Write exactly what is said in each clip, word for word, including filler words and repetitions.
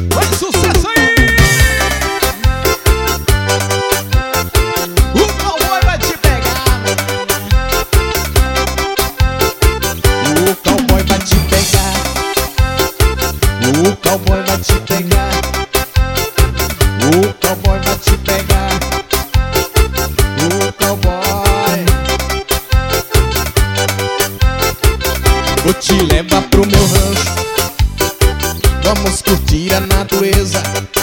Vai sucesso aí! O cowboy vai te pegar. O cowboy vai te pegar. O cowboy vai te pegar. O cowboy vai te pegar. O cowboy. Vou te levar pro meu rancho. Vamos curtir a natureza.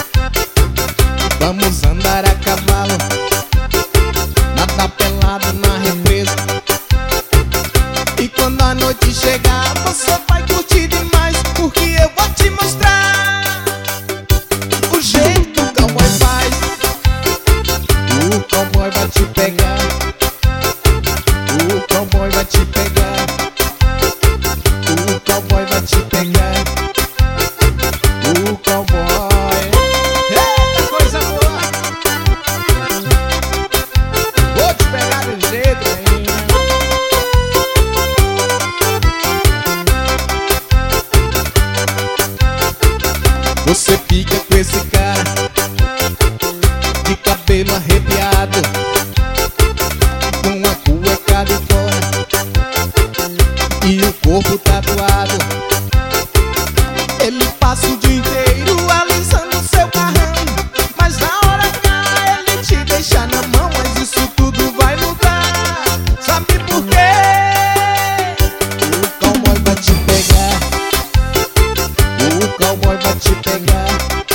Vamos andar a cavalo, nadar pelado na represa. E quando a noite chegar, você vai curtir demais, porque eu vou te mostrar o jeito que o cowboy faz. O cowboy vai te pegar. O cowboy vai te pegar. O cowboy vai te pegar. O cowboy. Eita, coisa boa! Vou te pegar de jeito aí. Você fica com esse cara de cabelo arrepiado, com a cueca de fora e o corpo tatuado. Ele passa o dia inteiro alisando seu carrão, mas na hora H ele te deixa na mão. Mas isso tudo vai mudar, sabe por quê? O cowboy vai te pegar. O cowboy vai te pegar.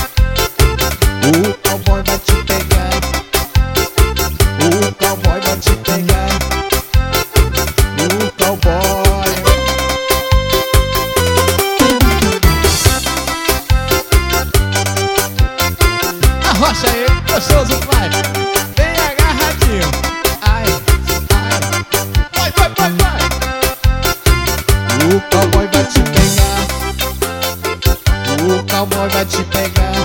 O cowboy vai te pegar. O cowboy vai te pegar. O cowboy. Arrocha aí, gostoso, vai. Bem agarradinho. Ai, ai. Vai, vai, vai, vai. O cowboy vai te pegar. O cowboy vai te pegar.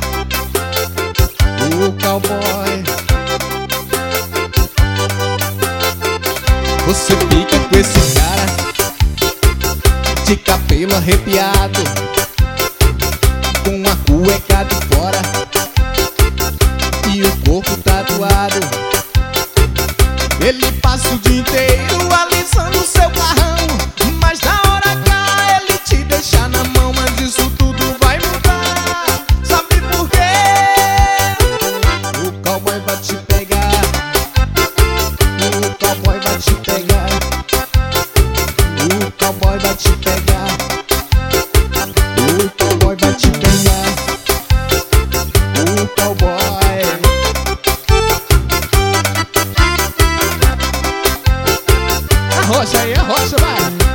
O cowboy. Você fica com esse cara de cabelo arrepiado, com a cueca de fora e o corpo tatuado. Ele passa o dia inteiro alisando seu carrão, mas na hora H ele te deixa na mão. Mas isso tudo vai mudar, sabe por quê? O cowboy vai te pegar. O cowboy vai te pegar. O cowboy vai te pegar. O cowboy vai te pegar. O cowboy. Arrocha aí, arrocha, vai.